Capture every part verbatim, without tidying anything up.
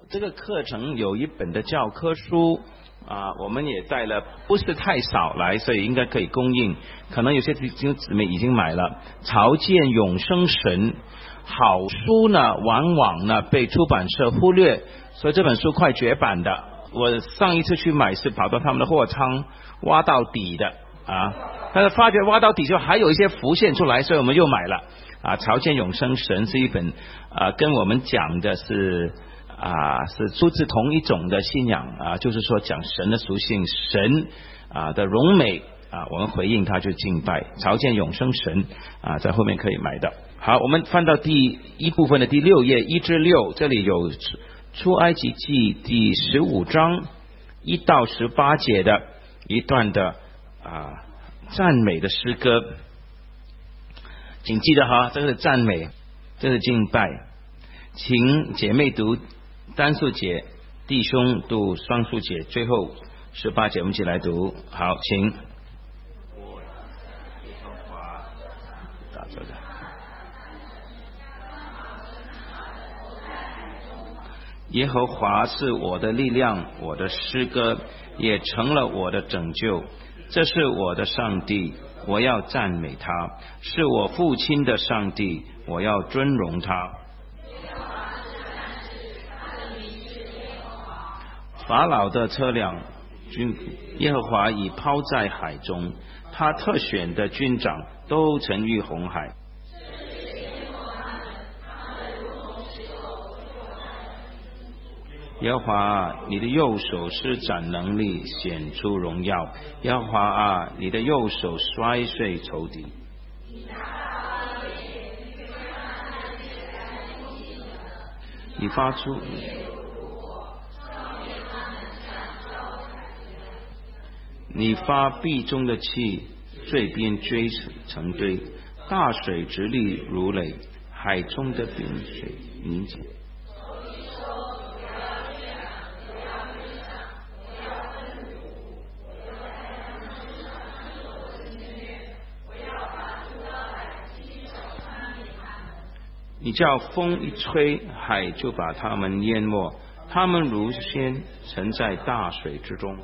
这个课程有一本的教科书啊，我们也带了不是太少来，所以应该可以供应。可能有些弟兄姊妹已经买了。朝见永生神，好书呢，往往呢被出版社忽略，所以这本书快绝版的。我上一次去买是跑到他们的货仓挖到底的啊，但是发觉挖到底就还有一些浮现出来，所以我们又买了啊。朝见永生神是一本啊，跟我们讲的是。啊，是出自同一种的信仰啊，就是说讲神的属性，神啊的荣美啊，我们回应他就敬拜，朝见永生神啊，在后面可以买的。好，我们翻到第一部分的第六页一至六，这里有出埃及记第十五章一到十八节的一段的啊赞美的诗歌，请记得哈，这个是赞美，这是敬拜，请姐妹读单数节，弟兄读双数节，最后十八节我们一起来读。好，请。打这个。耶和华是我的力量，我的诗歌，也成了我的拯救。这是我的上帝，我要赞美他；是我父亲的上帝，我要尊荣他。法老的车辆军耶和华已抛在海中，他特选的军长都沉于红海。耶和华啊，你的右手施展能力，显出荣耀。耶和华啊，你的右手摔碎仇敌。你发出你发壁中的气，水边追成堆，大水直立如垒，海中的冰水凝结。你叫风一吹，海就把他们淹没，他们如仙沉在大水之中。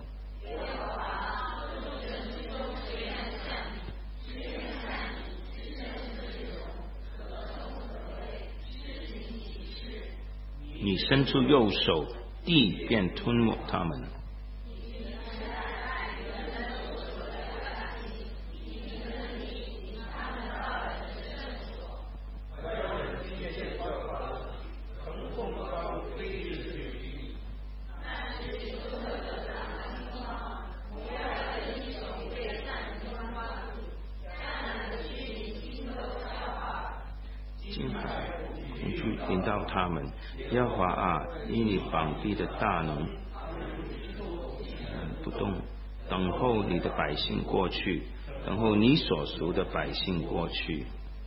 你伸出右手，地便吞没他们。领到他们，耶和华啊，因你膀臂的大能，不动，等候你的百姓过去，等候你所属的百姓过去。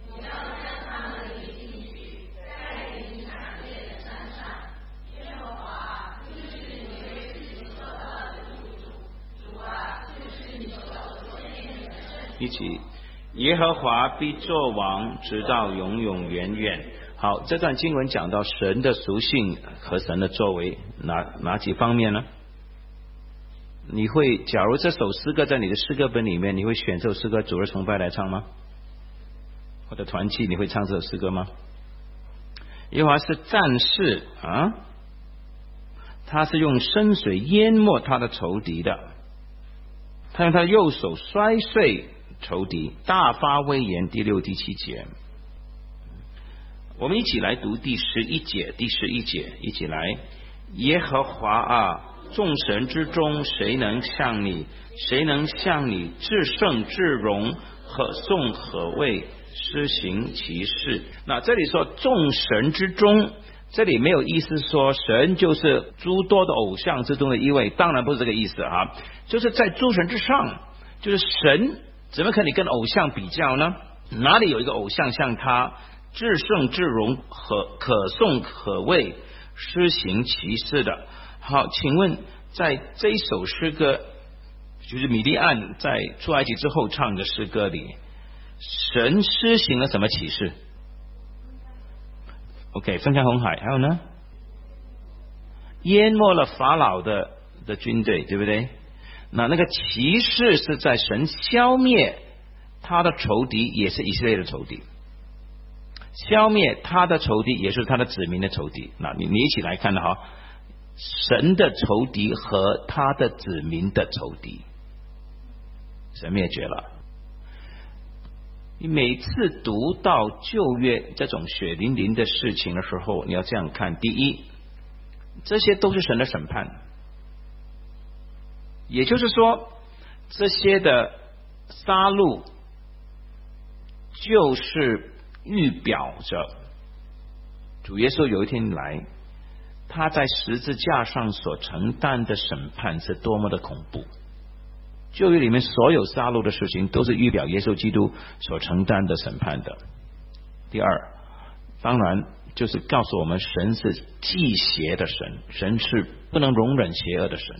一起，耶和华必作王，直到永永远远。好，这段经文讲到神的属性和神的作为，哪哪几方面呢？你会，假如这首诗歌在你的诗歌本里面，你会选这首诗歌主日崇拜来唱吗？或者团契你会唱这首诗歌吗？耶和华是战士啊，他是用深水淹没他的仇敌的，他用他的右手摔碎仇敌，大发威严。第六、第七节。我们一起来读第十一节，第十一节，一起来。耶和华啊，众神之中，谁能像你？谁能像你至圣至荣，可颂可畏，施行其事？那这里说众神之中，这里没有意思说神就是诸多的偶像之中的一位，当然不是这个意思啊，就是在诸神之上，就是神怎么可以跟偶像比较呢？哪里有一个偶像像他？至圣至荣，可可颂可畏，施行其事的。好，请问在这一首诗歌，就是米利暗在出埃及之后唱的诗歌里，神施行了什么启示？ OK， 分开红海，还有呢？ 淹没了法老的的军队，对不对？那那个骑士是在神消灭他的仇敌，也是以色列的仇敌，消灭他的仇敌也是他的子民的仇敌。那你你一起来看的哈，神的仇敌和他的子民的仇敌，神灭绝了。你每次读到旧约这种血淋淋的事情的时候，你要这样看：第一，这些都是神的审判，也就是说，这些的杀戮就是预表着主耶稣有一天来，他在十字架上所承担的审判是多么的恐怖。旧约里面所有杀戮的事情都是预表耶稣基督所承担的审判的。第二，当然就是告诉我们神是忌邪的神，神是不能容忍邪恶的神，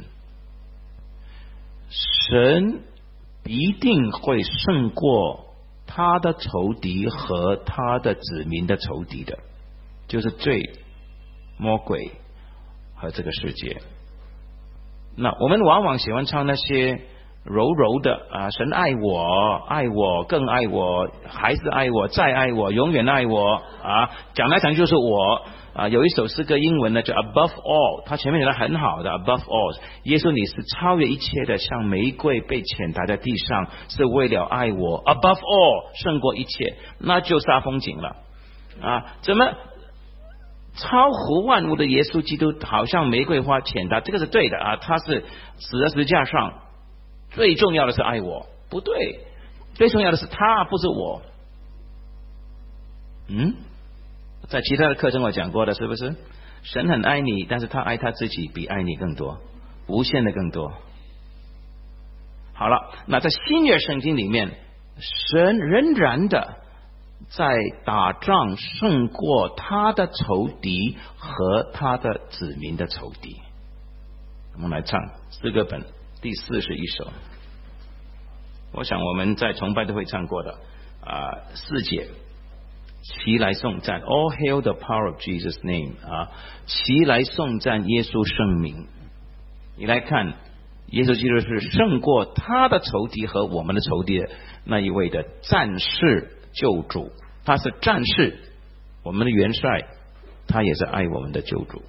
神一定会胜过他的仇敌和他的子民的仇敌的，就是罪、魔鬼和这个世界。那我们往往喜欢唱那些柔柔的啊，神爱我，爱我，更爱我，还是爱我，再爱我，永远爱我啊！讲来讲去就是我啊。有一首诗歌英文呢叫 Above All， 它前面写的很好的 Above All， 耶稣你是超越一切的，像玫瑰被践踏在地上，是为了爱我 Above All， 胜过一切，那就煞风景了啊！怎么超乎万物的耶稣基督好像玫瑰花践踏，这个是对的啊，他是死在十字架上。最重要的是爱我，不对，最重要的是他，不是我。嗯，在其他的课程我讲过的，是不是？神很爱你，但是他爱他自己比爱你更多，无限的更多。好了，那在新约圣经里面，神仍然的在打仗，胜过他的仇敌和他的子民的仇敌。我们来唱诗歌本第四十一首，我想我们在崇拜都会唱过的啊，四节，齐来颂赞 All hail the power of Jesus' name 啊，齐来颂赞耶稣圣名。你来看，耶稣基督是胜过他的仇敌和我们的仇敌的那一位的战士救主，他是战士，我们的元帅，他也是爱我们的救主。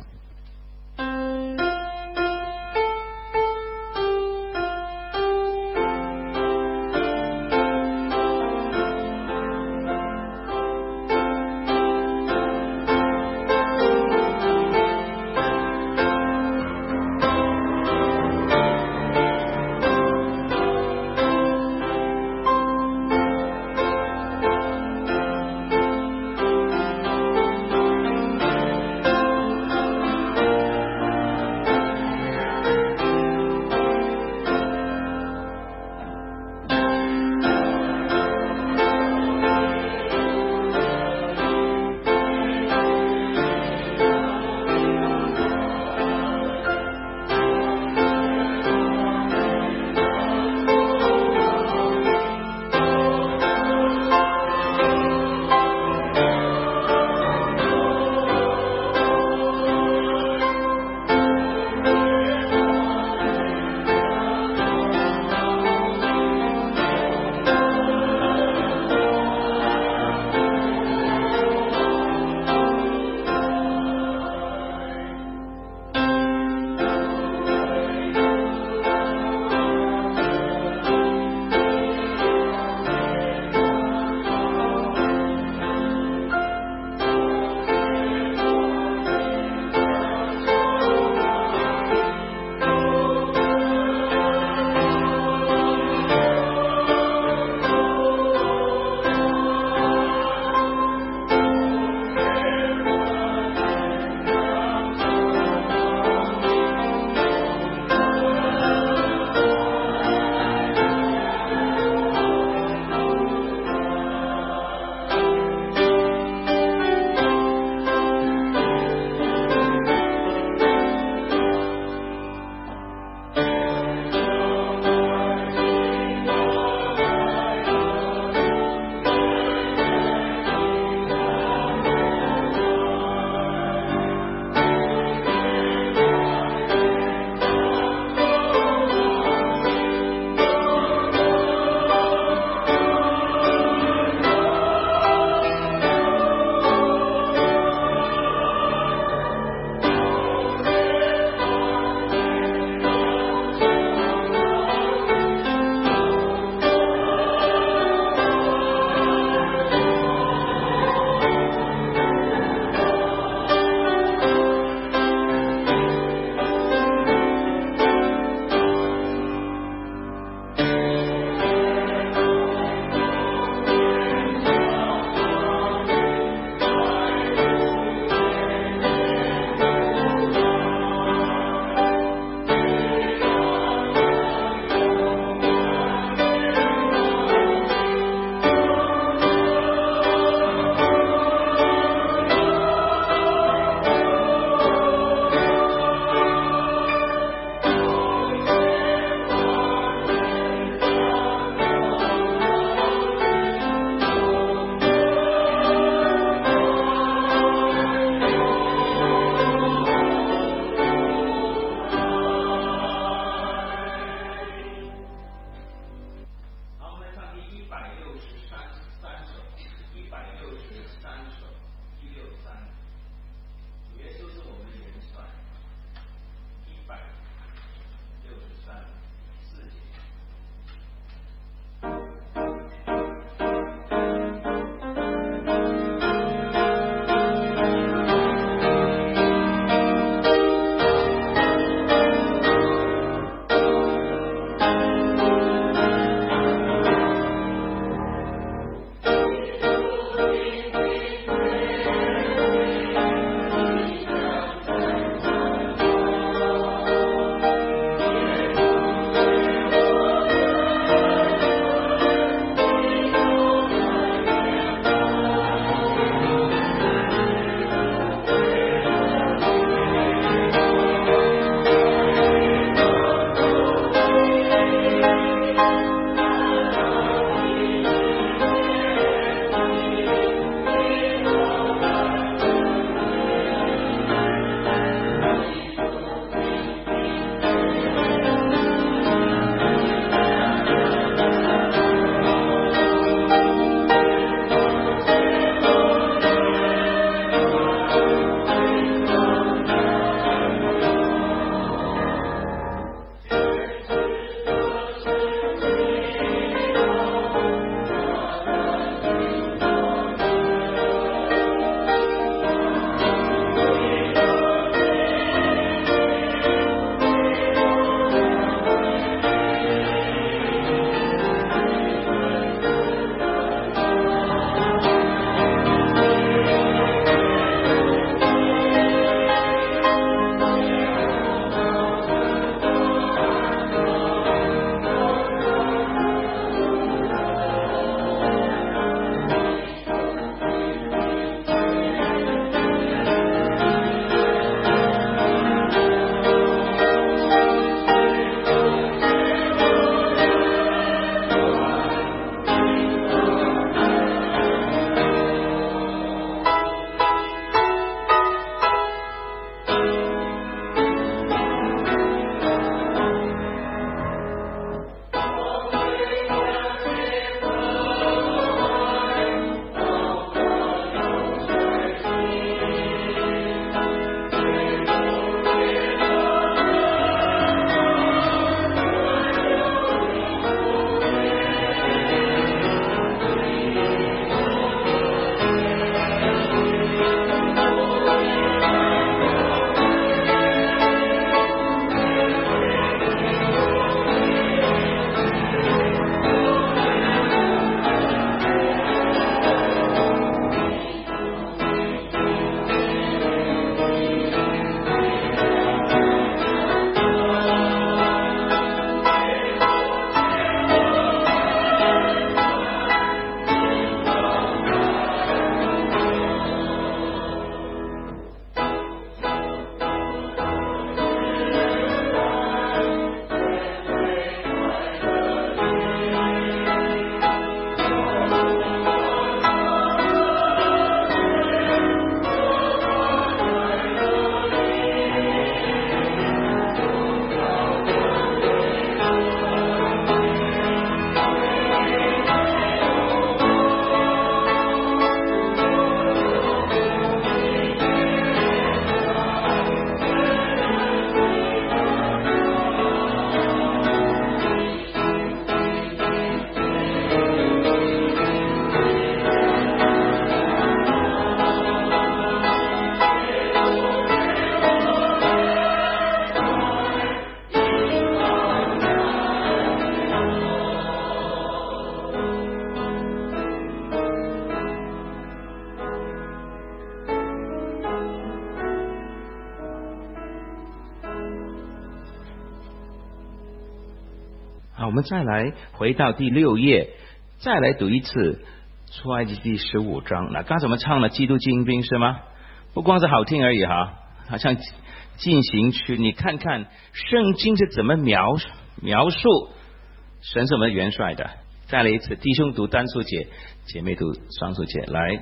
好，我们再来回到第六页，再来读一次出埃及第十五章。那刚才我们唱了基督精兵是吗？不光是好听而已哈，好像进行曲。你看看圣经是怎么描描述神是我们的元帅的。再来一次，弟兄读单数节，姐妹读双数节，来。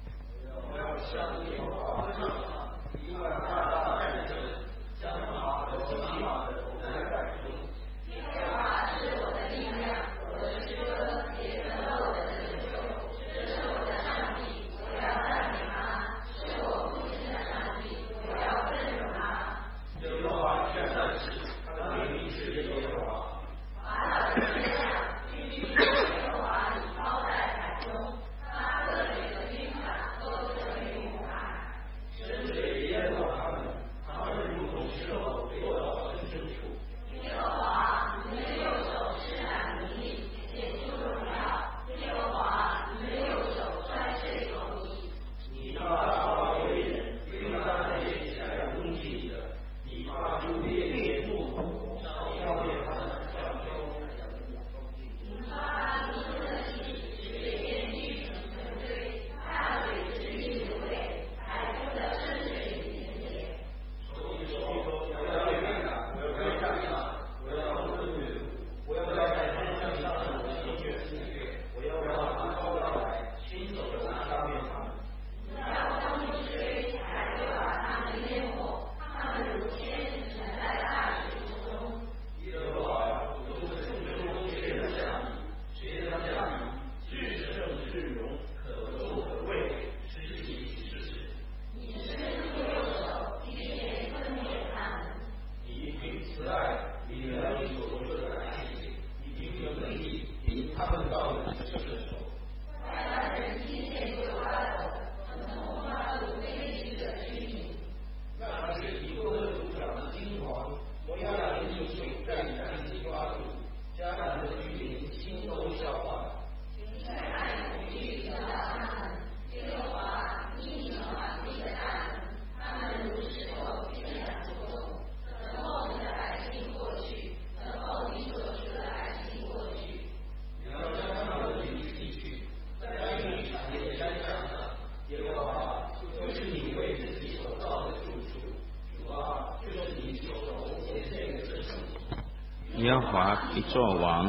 耶和华必作王。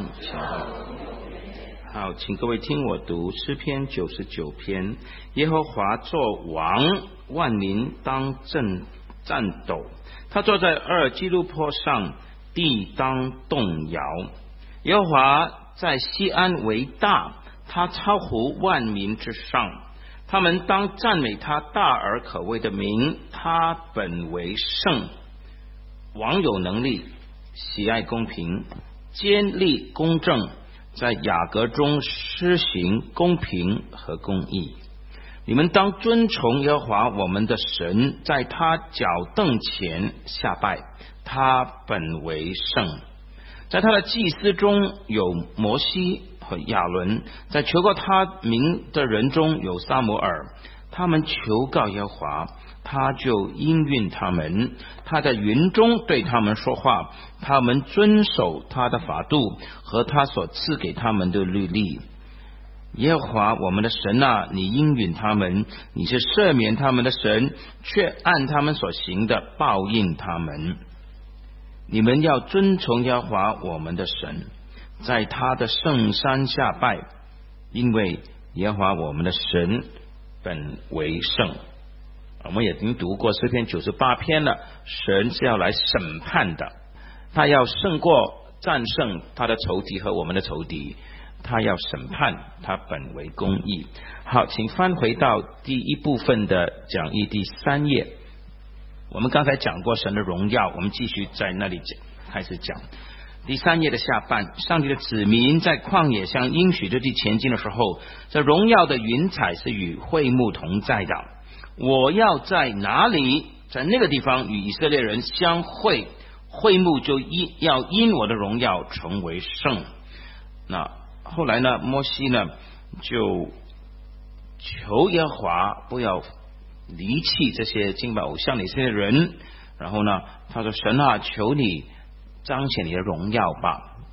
好，请各位听我读诗篇九十九篇。耶和华作王，万民当震颤抖。他坐在二基路坡上，地当动摇。耶和华在西安为大，他超乎万民之上。他们当赞美他大而可畏的名，他本为圣。王有能力，喜爱公平，坚立公正，在雅各中施行公平和公义。你们当尊崇耶和华我们的神，在他脚凳前下拜，他本为圣。在他的祭司中有摩西和亚伦，在求告他名的人中有撒母耳。他们求告耶和华，他就应允他们。他在云中对他们说话，他们遵守他的法度和他所赐给他们的律例。耶和华我们的神啊，你应允他们，你是赦免他们的神，却按他们所行的报应他们。你们要尊崇耶和华我们的神，在他的圣山下拜，因为耶和华我们的神本为圣。我们也已经读过诗篇九十八篇了，神是要来审判的，他要胜过战胜他的仇敌和我们的仇敌，他要审判，他本为公义。好，请翻回到第一部分的讲义第三页。我们刚才讲过神的荣耀，我们继续在那里讲，开始讲第三页的下半。上帝的子民在旷野向应许之地前进的时候，这荣耀的云彩是与会幕同在的。我要在哪里，在那个地方与以色列人相会，会幕就因要因我的荣耀成为圣。那后来呢，摩西呢就求耶和华不要离弃这些敬拜偶像的以色列人，然后呢他说，神啊，求你彰显你的荣耀吧。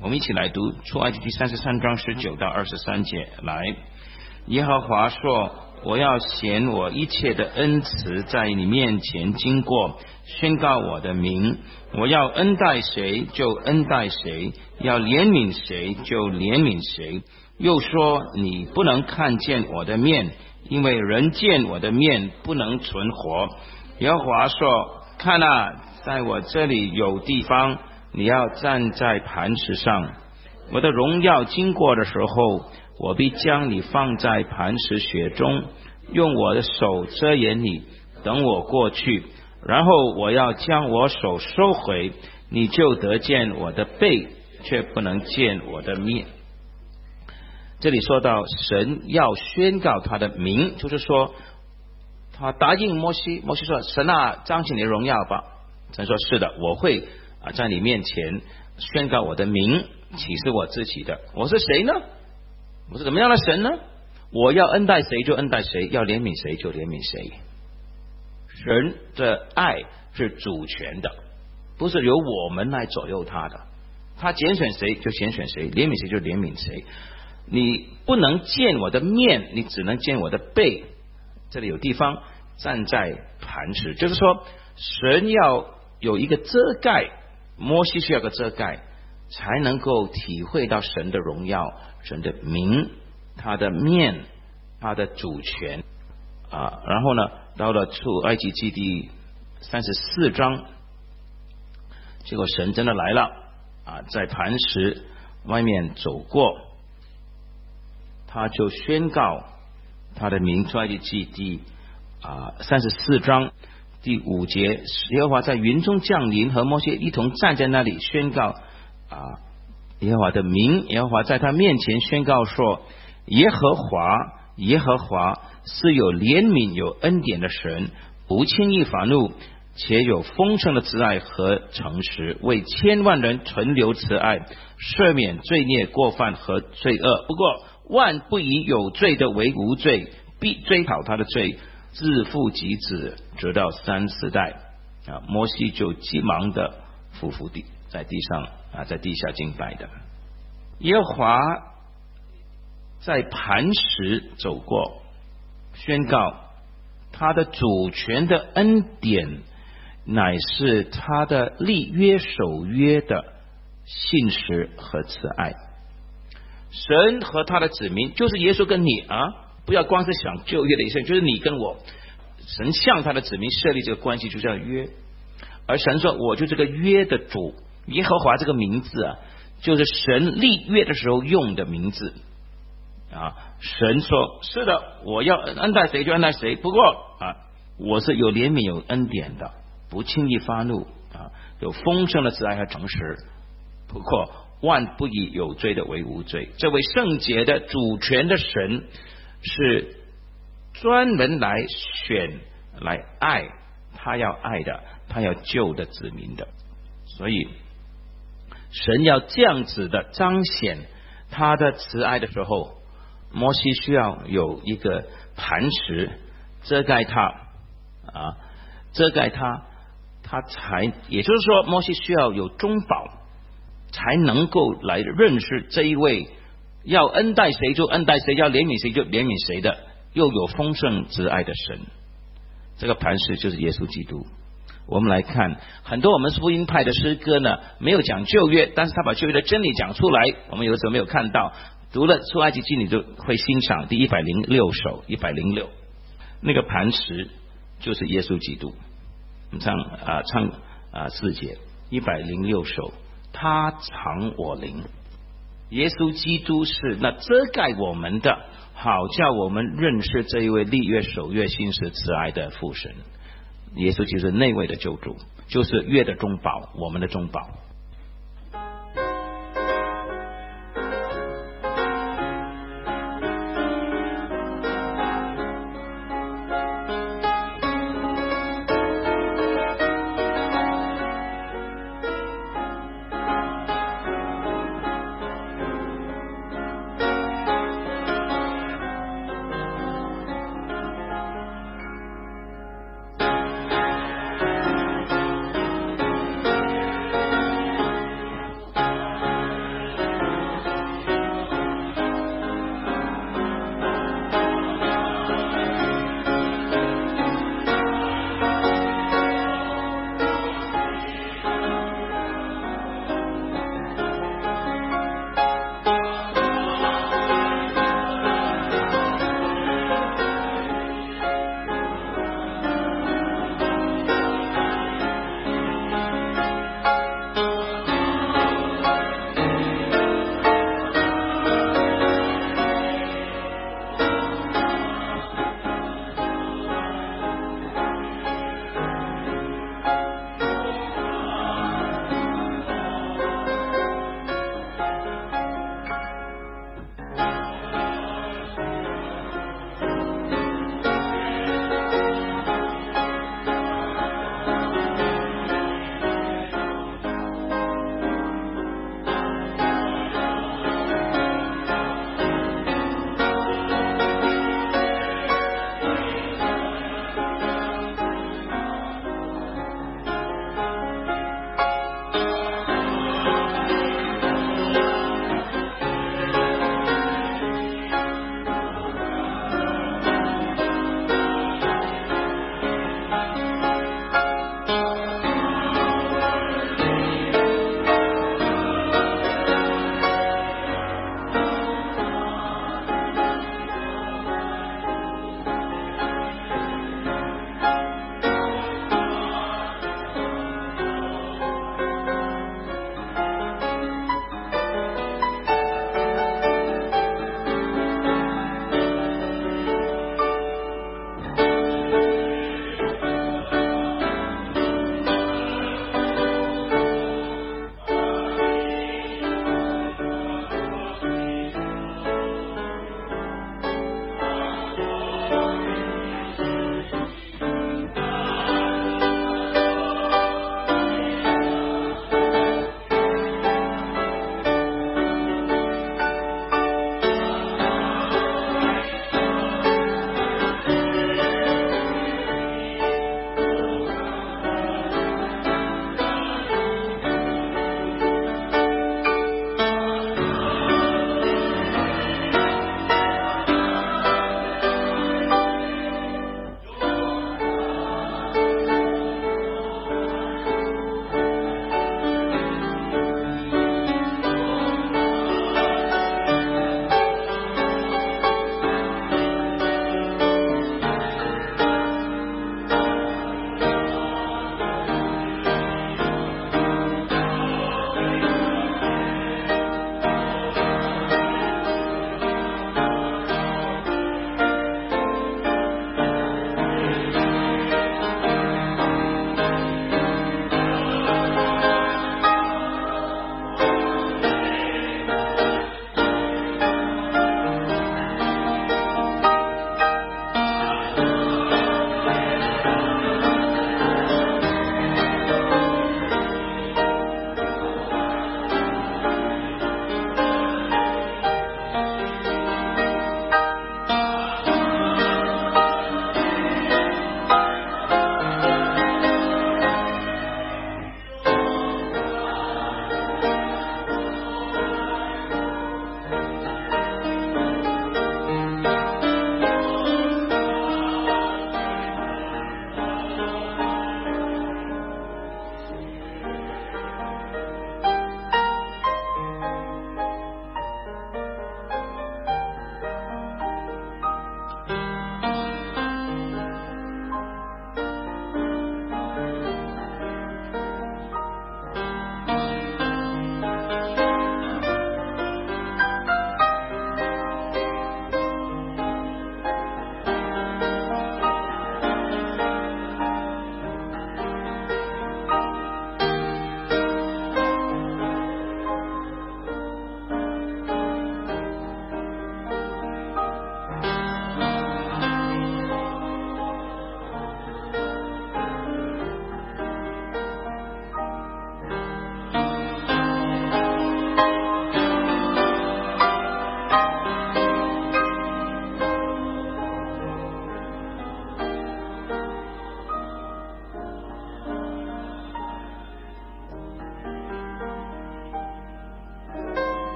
我们一起来读出埃及记三十三章十九到二十三节。来，耶和华说，我要显我一切的恩慈在你面前经过，宣告我的名。我要恩待谁就恩待谁，要怜悯谁就怜悯谁。又说，你不能看见我的面，因为人见我的面不能存活。耶和华说，看啊，在我这里有地方，你要站在磐石上。我的荣耀经过的时候，我必将你放在磐石雪中，用我的手遮掩你，等我过去。然后我要将我手收回，你就得见我的背，却不能见我的面。这里说到神要宣告他的名，就是说他答应摩西，摩西说，神啊，彰显你的荣耀吧。神说，是的，我会啊在你面前宣告我的名，启示我自己的。我是谁呢？我是怎么样的神呢？我要恩待谁就恩待谁，要怜悯谁就怜悯谁。神的爱是主权的，不是由我们来左右他的。他拣选谁就拣选谁，怜悯谁就怜悯谁。你不能见我的面，你只能见我的背。这里有地方站在磐石，就是说神要有一个遮盖，摩西需要个遮盖，才能够体会到神的荣耀，神的名，他的面，他的主权啊。然后呢，到了出埃及记第三十四章，结果神真的来了啊，在磐石外面走过，他就宣告他的名。出埃及记第啊三十四章第五节，耶和华在云中降临，和摩西一同站在那里，宣告啊耶和华的名。耶和华在他面前宣告说，耶和华耶和华是有怜悯有恩典的神，不轻易发怒，且有丰盛的慈爱和诚实，为千万人存留慈爱，赦免罪孽过犯和罪恶。不过万不以有罪的为无罪，必追讨他的罪，自父及子，直到三四代。啊，摩西就急忙的伏伏地在地上啊，在地下敬拜的。耶和华在磐石走过，宣告他的主权的恩典，乃是他的立约守约的信实和慈爱。神和他的子民，就是耶稣跟你啊，不要光是想旧约的一生，就是你跟我。神向他的子民设立这个关系，就叫约。而神说，我就这个约的主。耶和华这个名字啊，就是神立约的时候用的名字啊。神说，是的，我要恩待谁就恩待谁，不过啊，我是有怜悯有恩典的，不轻易发怒啊，有丰盛的慈爱和诚实，不过万不以有罪的为无罪。这位圣洁的主权的神是专门来选来爱他要爱的，他要救的子民的。所以神要这样子的彰显他的慈爱的时候，摩西需要有一个磐石遮盖他啊，遮盖他，他才，也就是说摩西需要有中保，才能够来认识这一位要恩待谁就恩待谁，要怜悯谁就怜悯谁的，又有丰盛慈爱的神。这个磐石就是耶稣基督。我们来看很多我们福音派的诗歌呢，没有讲旧约，但是他把旧约的真理讲出来，我们有时候没有看到。读了出埃及记，你就会欣赏第一百零六首一百零六，那个磐石就是耶稣基督。我们唱啊唱啊四节一百零六首，他藏我灵。耶稣基督是那遮盖我们的，好叫我们认识这一位立约守约信实慈爱的父神。耶稣就是那位的救主，就是约的中保，我们的中保。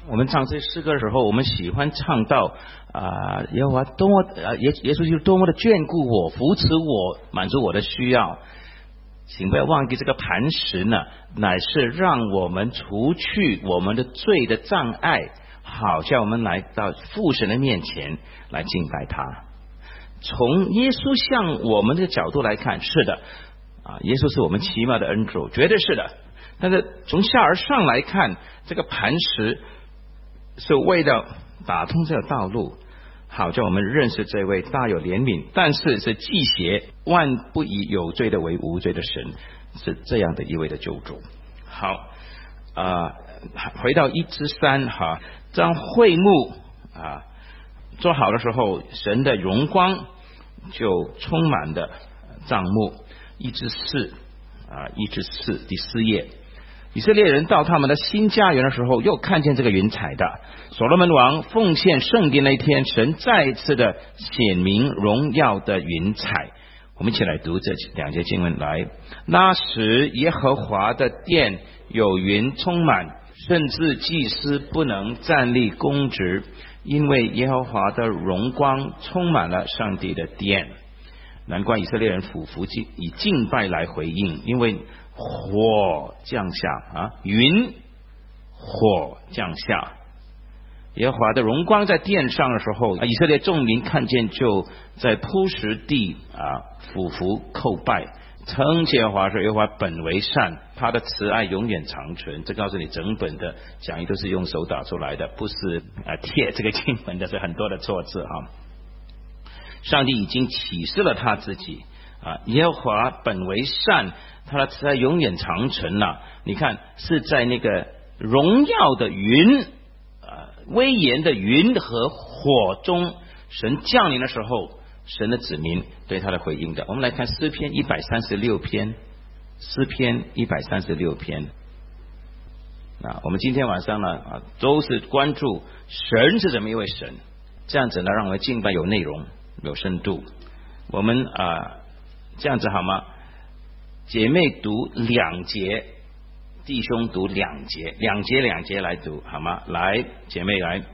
我们唱这诗歌的时候，我们喜欢唱到啊，耶和华多么啊，耶耶稣就多么的眷顾我，扶持我，满足我的需要。请不要忘记，这个磐石呢，乃是让我们除去我们的罪的障碍，好叫我们来到父神的面前来敬拜他。从耶稣向我们的角度来看，是的啊，耶稣是我们奇妙的恩主，绝对是的。但是从下而上来看，这个磐石是为了打通这个道路，好叫我们认识这位大有怜悯，但是是忌邪，万不以有罪的为无罪的神，是这样的一位的救主。好，啊、呃，回到一至三哈，当会幕啊做好的时候，神的荣光就充满了帐幕。一至四啊，一至四第四页。以色列人到他们的新家园的时候，又看见这个云彩的。所罗门王奉献圣殿那天，神再一次的显明荣耀的云彩。我们一起来读这两节经文来。那时耶和华的殿有云充满，甚至祭司不能站立公职，因为耶和华的荣光充满了上帝的殿。难怪以色列人俯伏以敬拜来回应，因为火降下啊，云火降下，耶和华的荣光在殿上的时候，以色列众民看见，就在铺石地啊俯伏叩拜，称耶和华说：耶和华本为善，他的慈爱永远长存。这告诉你，整本的讲义都是用手打出来的，不是啊贴这个经文的，是很多的错字啊。上帝已经启示了他自己啊，耶和华本为善，他的慈爱永远长存了、啊。你看，是在那个荣耀的云、啊威严的云和火中，神降临的时候，神的子民对他的回应的。我们来看诗篇一百三十六篇，诗篇一百三十六篇。啊，我们今天晚上呢啊，都是关注神是怎么一位神，这样子呢，让我们敬拜有内容。有深度，我们啊、呃、这样子好吗？姐妹读两节，弟兄读两节，两节两节来读好吗？来，姐妹来。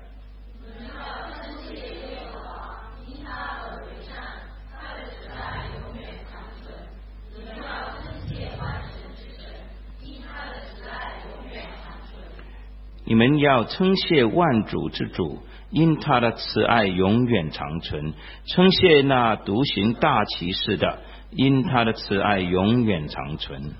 你们要称谢万主之主，因他的慈爱永远长存；称谢那独行大奇事的，因他的慈爱永远长存。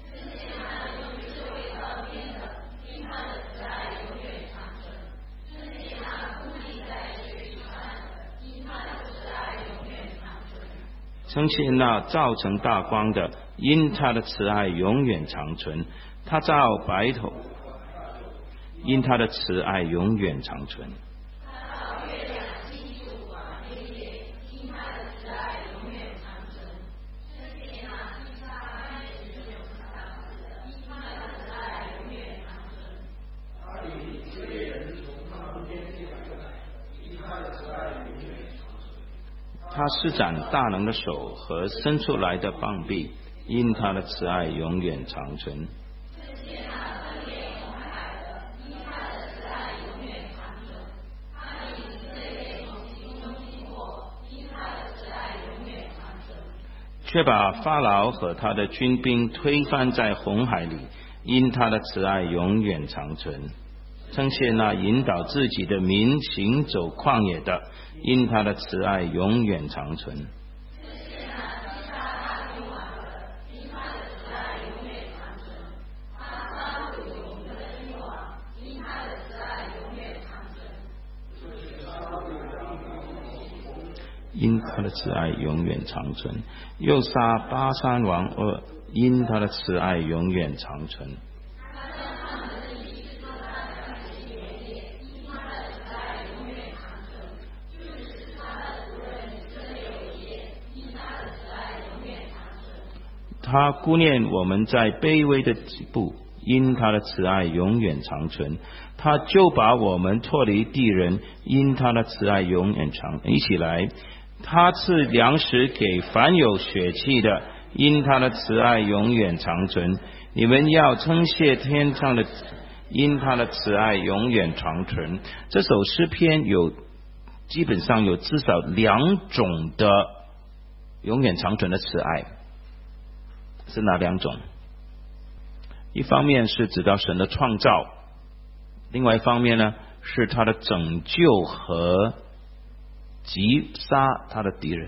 称谢那造成大光的，因他的慈爱永远长存。他造白头，因他的慈爱永远长存。他施展大能的手和伸出来的棒臂，因他的慈爱永远长存。却把法老和他的军兵推翻在红海里，因他的慈爱永远长存。称谢那引导自己的民行走旷野的，因他的慈爱永远长存。因他的慈爱永远长存，又杀巴珊王恶，因他的慈爱永远长存。他顾念我们在卑微的地步，因他的慈爱永远长存。他就把我们脱离地人，因他的慈爱永远长。一起来，他赐粮食给凡有血气的，因他的慈爱永远长存。你们要称谢天上的， 因他的慈爱永远长存。这首诗篇有基本上有至少两种的永远长存的慈爱，是哪两种？一方面是指到神的创造，另外一方面呢是他的拯救和击杀他的敌人。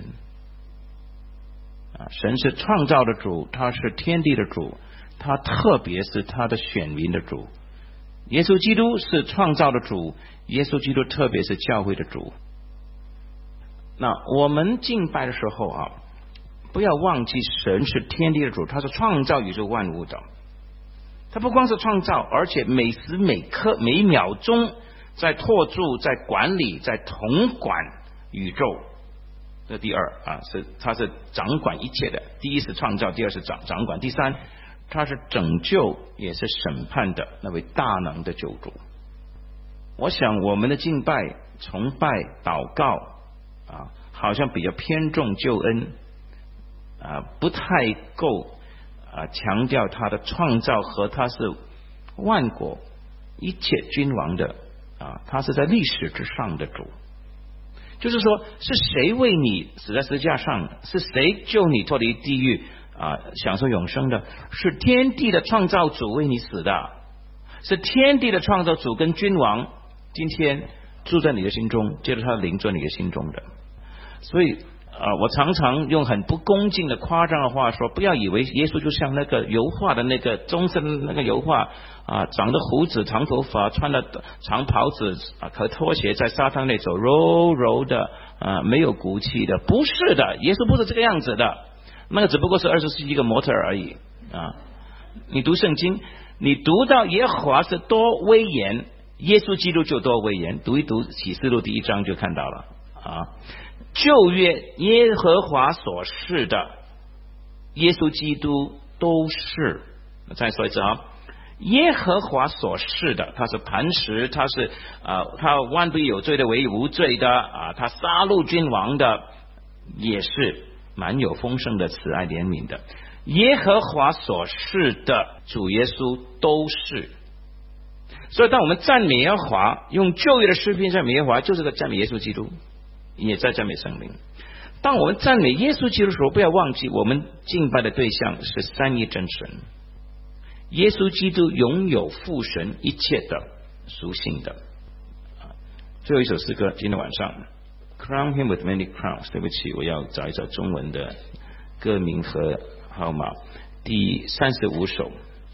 啊，神是创造的主，他是天地的主，他特别是他的选民的主。耶稣基督是创造的主，耶稣基督特别是教会的主。那我们敬拜的时候啊，不要忘记神是天地的主，他是创造宇宙万物的。他不光是创造，而且每时每刻每秒钟在托住，在管理，在统管宇宙。这第二啊，是他是掌管一切的。第一是创造，第二是掌掌管，第三他是拯救也是审判的那位大能的救主。我想我们的敬拜、崇拜、祷告啊，好像比较偏重救恩啊，不太够啊强调他的创造和他是万国一切君王的啊，他是在历史之上的主。就是说，是谁为你死在十字架上？是谁救你脱离地狱啊，享受永生的？是天地的创造主为你死的，是天地的创造主跟君王今天住在你的心中，借着他的灵住在你的心中的。所以啊，我常常用很不恭敬的夸张的话说，不要以为耶稣就像那个油画的那个终身那个油画啊，长着胡子、长头发，穿的长袍子啊，和拖鞋在沙滩内走，柔柔的啊，没有骨气的。不是的，耶稣不是这个样子的，那个只不过是二十世纪一个模特而已啊。你读圣经，你读到耶和华是多威严，耶稣基督就多威严。读一读启示录第一章就看到了啊。旧约耶和华所示的，耶稣基督都是。再说一次啊，耶和华所示的，他是磐石，他是啊、呃，他万不有罪的为无罪的啊，他杀戮君王的，也是蛮有丰盛的慈爱怜悯的。耶和华所示的主耶稣都是。所以当我们赞美耶和华，用旧约的诗篇赞美耶和华，就是在赞美耶稣基督，也在赞美圣灵。当我们赞美耶稣基督的时候，不要忘记我们敬拜的对象是三一真神。耶稣基督拥有父神一切的属性的。最后一首诗歌，今天晚上 Crown him with many crowns。 对不起，我要找一找中文的歌名和号码。第三十五首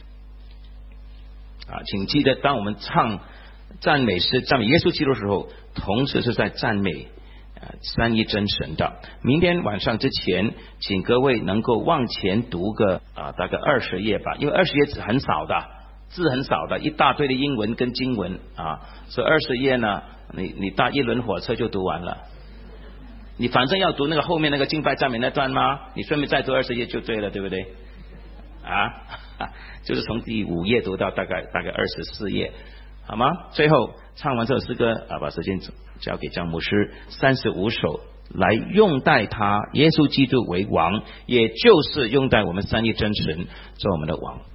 啊，请记得，当我们唱赞美诗、赞美耶稣基督的时候，同时是在赞美三一真神的。明天晚上之前，请各位能够往前读个啊大概二十页吧，因为二十页字很少的，字很少的，一大堆的英文跟经文啊，所以二十页呢，你你搭一轮火车就读完了。你反正要读那个后面那个敬拜赞美那段吗？你顺便再读二十页就对了，对不对？啊，就是从第五页读到大概大概二十四页，好吗？最后唱完这首诗歌啊，把时间交给张牧师，三十五首来用待他耶稣基督为王，也就是用待我们三一真神做我们的王。